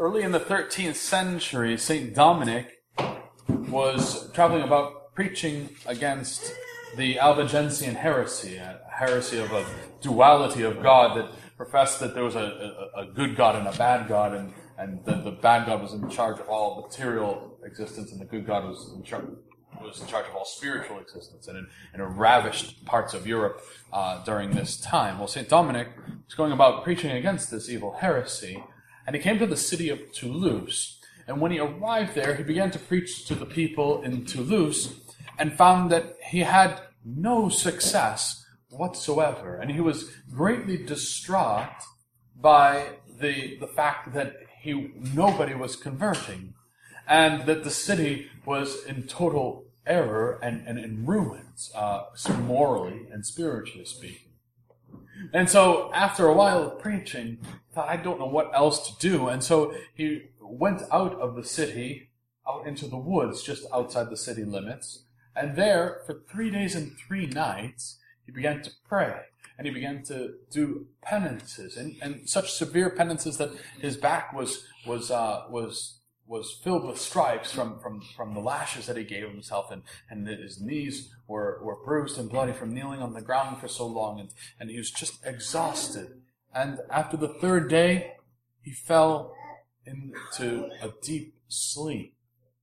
Early in the 13th century, St. Dominic was traveling about preaching against the Albigensian heresy, a heresy of a duality of God that professed that there was a good God and a bad God, and the bad God was in charge of all material existence, and the good God was in charge of all spiritual existence, and it ravished parts of Europe during this time. Well, St. Dominic was going about preaching against this evil heresy, and he came to the city of Toulouse. And when he arrived there, he began to preach to the people in Toulouse and found that he had no success whatsoever. And he was greatly distraught by the fact that nobody was converting, and that the city was in total error and in ruins, morally and spiritually speaking. And so, after a while of preaching, he thought, I don't know what else to do. And so he went out of the city, out into the woods, just outside the city limits. And there, for 3 days and 3 nights, he began to pray. And he began to do penances, and such severe penances that his back was filled with stripes from the lashes that he gave himself, and his knees were bruised and bloody from kneeling on the ground for so long, and he was just exhausted. And after the 3rd day, he fell into a deep sleep.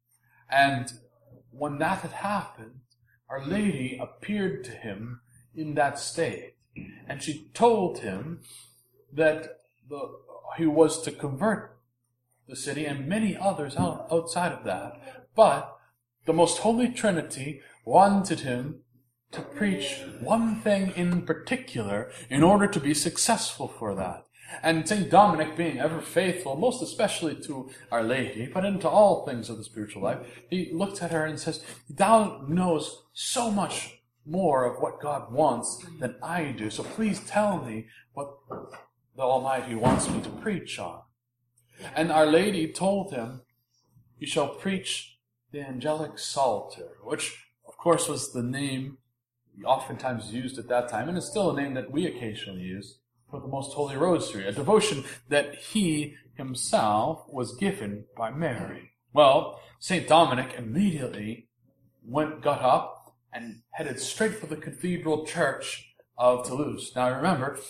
And when that had happened, Our Lady appeared to him in that state, and she told him that he was to convert the city and many others outside of that. But the Most Holy Trinity wanted him to preach one thing in particular in order to be successful for that. And St. Dominic, being ever faithful, most especially to Our Lady, but into all things of the spiritual life, he looked at her and says, "Thou knows so much more of what God wants than I do, so please tell me what the Almighty wants me to preach on." And Our Lady told him, "You shall preach the Angelic Psalter," which, of course, was the name oftentimes used at that time, and is still a name that we occasionally use for the Most Holy Rosary, a devotion that he himself was given by Mary. Well, St. Dominic immediately got up and headed straight for the Cathedral Church of Toulouse. Now remember,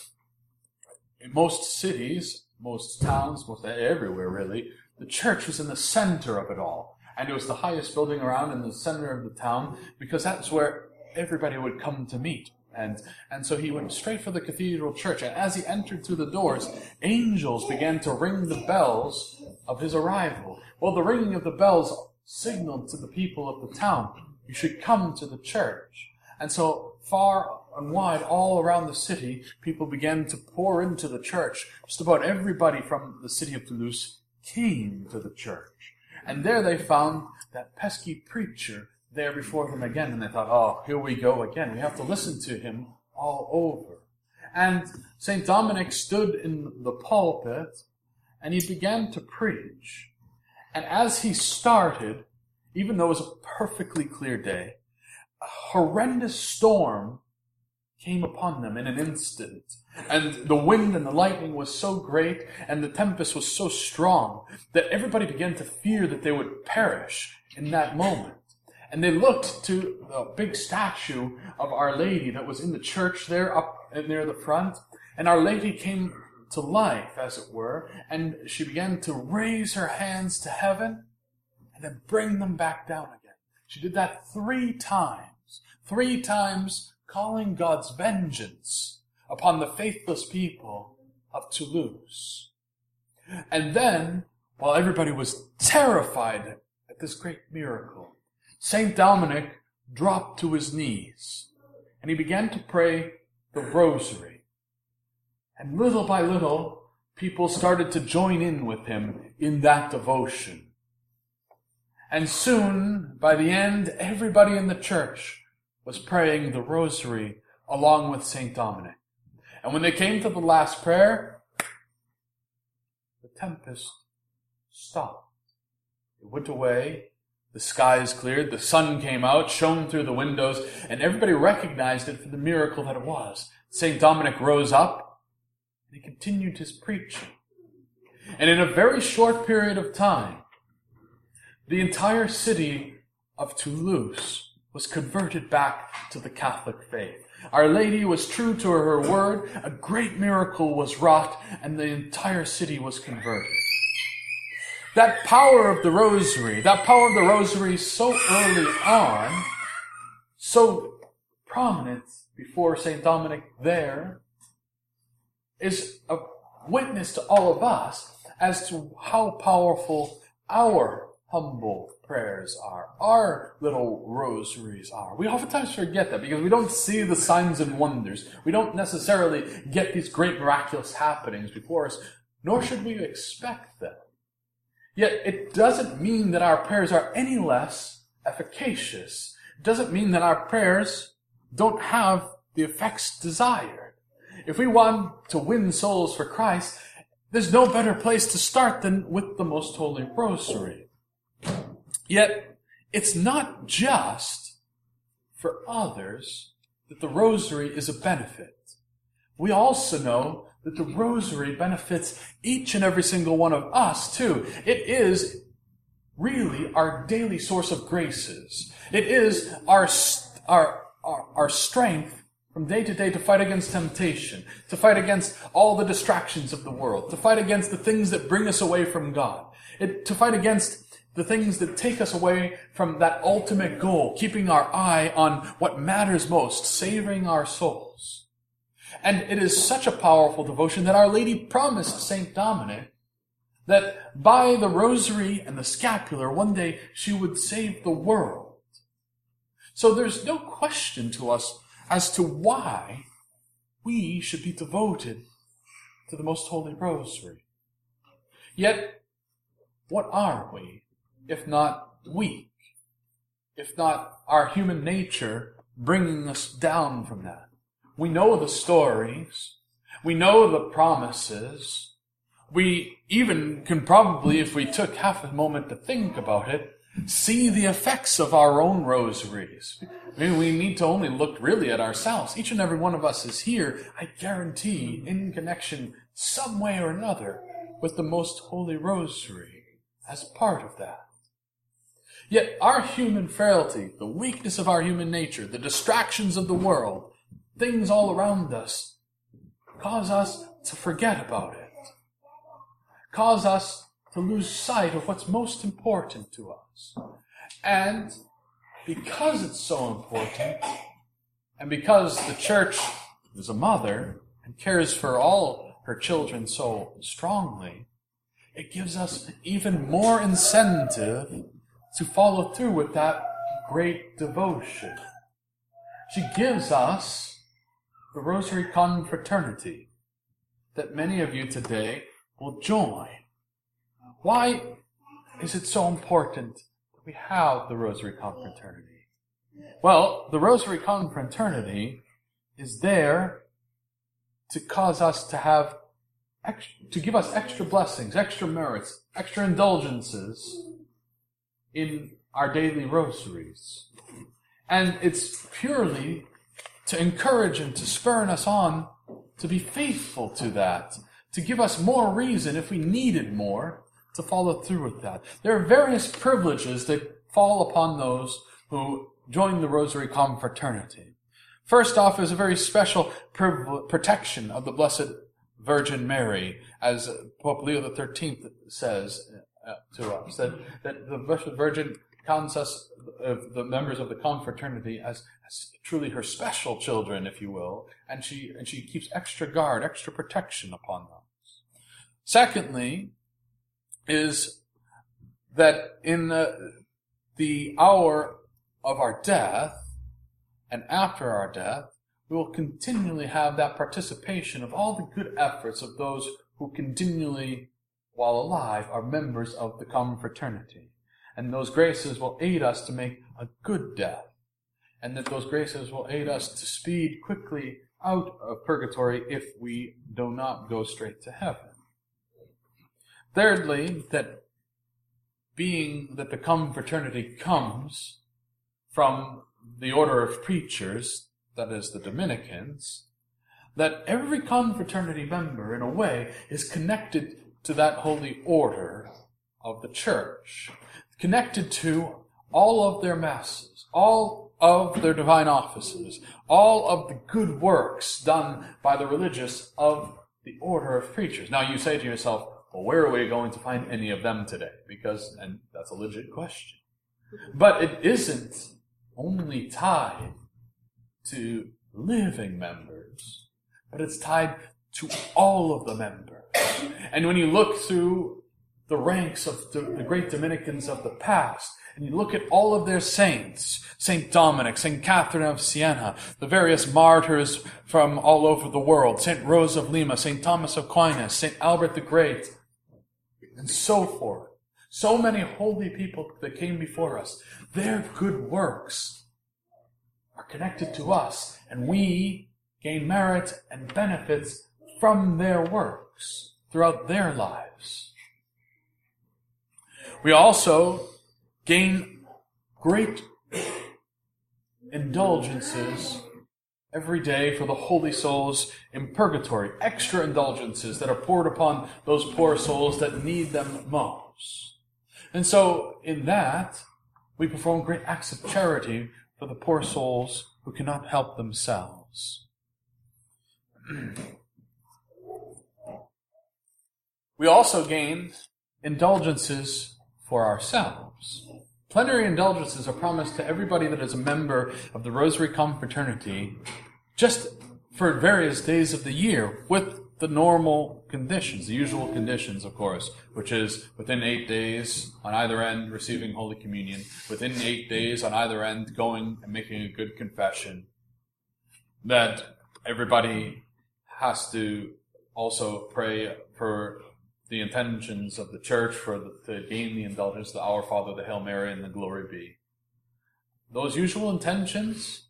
in most cities, most towns, most everywhere really, the church was in the center of it all. And it was the highest building around in the center of the town, because that's where everybody would come to meet. And so he went straight for the cathedral church. And as he entered through the doors, angels began to ring the bells of his arrival. Well, the ringing of the bells signaled to the people of the town, you should come to the church. And so far and wide, all around the city, people began to pour into the church. Just about everybody from the city of Toulouse came to the church. And there they found that pesky preacher there before them again, and they thought, oh, here we go again. We have to listen to him all over. And St. Dominic stood in the pulpit, and he began to preach. And as he started, even though it was a perfectly clear day, a horrendous storm came upon them in an instant. And the wind and the lightning was so great, and the tempest was so strong, that everybody began to fear that they would perish in that moment. And they looked to the big statue of Our Lady that was in the church there up near the front. And Our Lady came to life, as it were, and she began to raise her hands to heaven and then bring them back down again. She did that 3 times calling God's vengeance upon the faithless people of Toulouse. And then, while everybody was terrified at this great miracle, St. Dominic dropped to his knees, and he began to pray the Rosary. And little by little, people started to join in with him in that devotion. And soon, by the end, everybody in the church was praying the Rosary along with St. Dominic. And when they came to the last prayer, the tempest stopped. It went away. The skies cleared, the sun came out, shone through the windows, and everybody recognized it for the miracle that it was. St. Dominic rose up, and he continued his preaching. And in a very short period of time, the entire city of Toulouse was converted back to the Catholic faith. Our Lady was true to her word, a great miracle was wrought, and the entire city was converted. That power of the rosary so early on, so prominent before St. Dominic there, is a witness to all of us as to how powerful our humble prayers are, our little rosaries are. We oftentimes forget that because we don't see the signs and wonders. We don't necessarily get these great miraculous happenings before us, nor should we expect them. Yet it doesn't mean that our prayers are any less efficacious. It doesn't mean that our prayers don't have the effects desired. If we want to win souls for Christ, there's no better place to start than with the Most Holy Rosary. Yet, it's not just for others that the Rosary is a benefit. We also know that the Rosary benefits each and every single one of us, too. It is really our daily source of graces. It is our strength from day to day to fight against temptation, to fight against all the distractions of the world, to fight against the things that bring us away from God, to fight against the things that take us away from that ultimate goal, keeping our eye on what matters most, saving our souls. And it is such a powerful devotion that Our Lady promised St. Dominic that by the rosary and the scapular, one day she would save the world. So there's no question to us as to why we should be devoted to the Most Holy Rosary. Yet, what are we, if not weak? If not our human nature bringing us down from that? We know the stories. We know the promises. We even can probably, if we took half a moment to think about it, see the effects of our own rosaries. I mean, we need to only look really at ourselves. Each and every one of us is here, I guarantee, in connection some way or another with the Most Holy Rosary as part of that. Yet our human frailty, the weakness of our human nature, the distractions of the world, things all around us, cause us to forget about it. Cause us to lose sight of what's most important to us. And because it's so important, and because the Church is a mother and cares for all her children so strongly, it gives us even more incentive to follow through with that great devotion. She gives us the Rosary Confraternity that many of you today will join. Why is it so important that we have the Rosary Confraternity? Well, the Rosary Confraternity is there to cause us to have, to give us extra blessings, extra merits, extra indulgences in our daily rosaries. And it's purely to encourage and to spur us on to be faithful to that, to give us more reason, if we needed more, to follow through with that. There are various privileges that fall upon those who join the Rosary Confraternity. First off is a very special protection of the Blessed Virgin Mary, as Pope Leo XIII says to us, that the Blessed Virgin counts us, the members of the confraternity, as truly her special children, if you will, and she keeps extra guard, extra protection upon them. Secondly, is that in the hour of our death and after our death, we will continually have that participation of all the good efforts of those who continually, while alive, are members of the confraternity. And those graces will aid us to make a good death. And that those graces will aid us to speed quickly out of purgatory if we do not go straight to heaven. Thirdly, that being that the confraternity comes from the order of preachers, that is the Dominicans, that every confraternity member, in a way, is connected to that holy order of the church, connected to all of their masses, all of their divine offices, all of the good works done by the religious of the order of preachers. Now you say to yourself, well, where are we going to find any of them today? And that's a legit question. But it isn't only tied to living members, but it's tied to all of the members. And when you look through the ranks of the great Dominicans of the past, and you look at all of their saints, St. Dominic, St. Catherine of Siena, the various martyrs from all over the world, St. Rose of Lima, St. Thomas of Aquinas, St. Albert the Great, and so forth. So many holy people that came before us, their good works are connected to us, and we gain merit and benefits from their works throughout their lives. We also gain great indulgences every day for the holy souls in purgatory, extra indulgences that are poured upon those poor souls that need them most. And so, in that, we perform great acts of charity for the poor souls who cannot help themselves. We also gain indulgences for ourselves. Plenary indulgences are promised to everybody that is a member of the Rosary Confraternity just for various days of the year with the normal conditions, the usual conditions, of course, which is within 8 days on either end receiving Holy Communion, within 8 days on either end going and making a good confession, that everybody has to also pray for the intentions of the church to gain the indulgence, the Our Father, the Hail Mary, and the Glory Be. Those usual intentions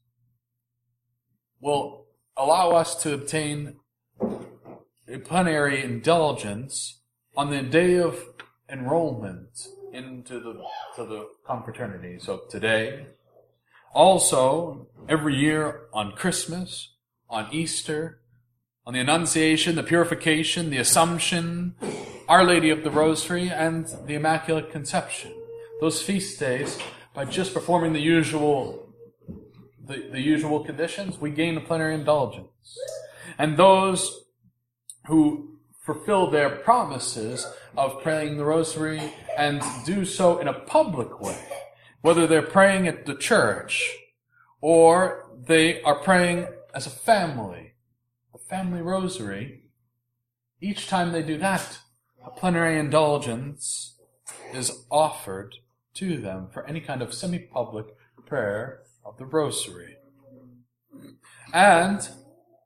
will allow us to obtain a plenary indulgence on the day of enrollment into the confraternity. So today, also every year on Christmas, on Easter, on the Annunciation, the Purification, the Assumption, Our Lady of the Rosary, and the Immaculate Conception. Those feast days, by just performing the usual conditions, we gain a plenary indulgence. And those who fulfill their promises of praying the Rosary and do so in a public way, whether they're praying at the church or they are praying as a family rosary, each time they do that, a plenary indulgence is offered to them for any kind of semi-public prayer of the rosary. And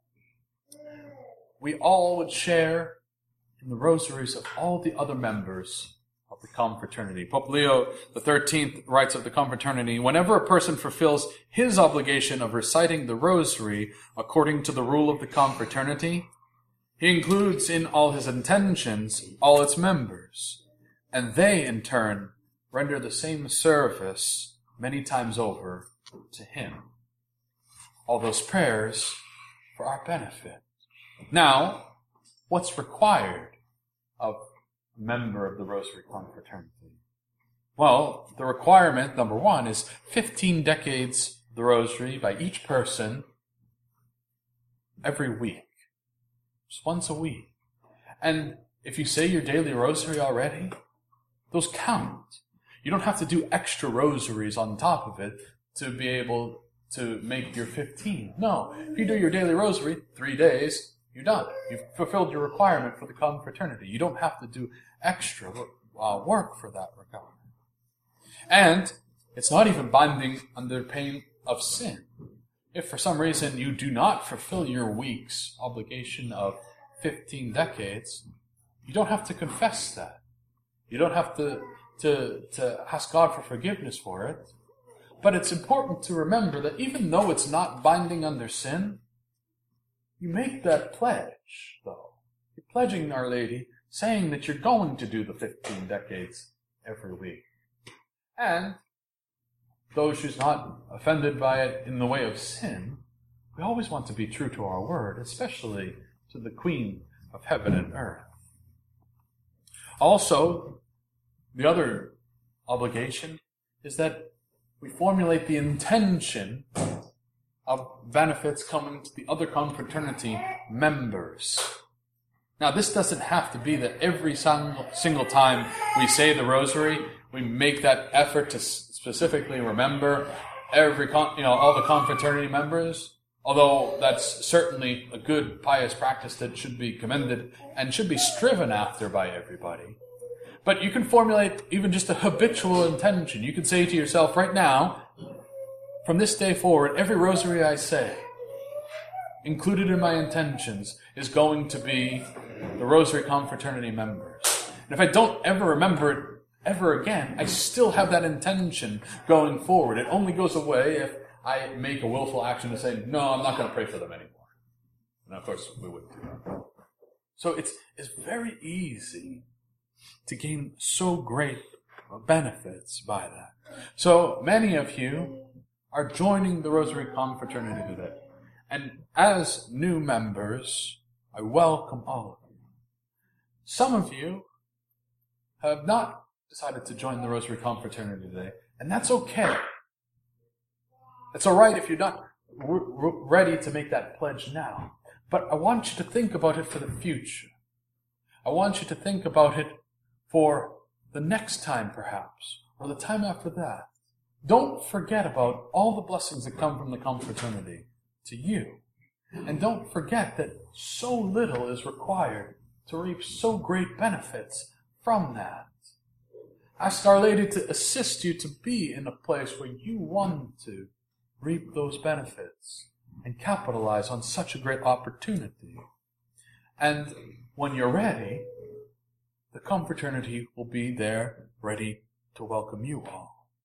we all would share in the rosaries of all the other members of the confraternity. Pope Leo XIII writes of the confraternity, whenever a person fulfills his obligation of reciting the rosary according to the rule of the confraternity, he includes in all his intentions all its members, and they, in turn, render the same service many times over to him. All those prayers for our benefit. Now, what's required of a member of the Rosary Confraternity? Well, the requirement, number one, is 15 decades of the Rosary by each person every week. Just once a week. And if you say your daily rosary already, those count. You don't have to do extra rosaries on top of it to be able to make your 15. No, if you do your daily rosary 3 days, you're done. You've fulfilled your requirement for the confraternity. You don't have to do extra work for that regard. And it's not even binding under pain of sin. If for some reason you do not fulfill your week's obligation of 15 decades, you don't have to confess that. You don't have to ask God for forgiveness for it. But it's important to remember that even though it's not binding under sin, you make that pledge, though. You're pledging Our Lady, saying that you're going to do the 15 decades every week. And though she's not offended by it in the way of sin, we always want to be true to our word, especially to the Queen of heaven and earth. Also, the other obligation is that we formulate the intention of benefits coming to the other confraternity members. Now, this doesn't have to be that every single time we say the rosary, we make that effort to specifically remember all the confraternity members. Although that's certainly a good pious practice that should be commended and should be striven after by everybody. But you can formulate even just a habitual intention. You can say to yourself right now, from this day forward, every rosary I say, included in my intentions, is going to be the Rosary Confraternity members. And if I don't ever remember it ever again, I still have that intention going forward. It only goes away if I make a willful action to say, no, I'm not going to pray for them anymore. And of course, we wouldn't do that. So it's very easy to gain so great benefits by that. So many of you are joining the Rosary Confraternity today. And as new members, I welcome all of you. Some of you have not decided to join the Rosary Confraternity today, and that's okay. It's all right if you're not ready to make that pledge now. But I want you to think about it for the future. I want you to think about it for the next time, perhaps, or the time after that. Don't forget about all the blessings that come from the confraternity to you. And don't forget that so little is required to reap so great benefits from that. Ask Our Lady to assist you to be in a place where you want to reap those benefits and capitalize on such a great opportunity. And when you're ready, the confraternity will be there ready to welcome you all.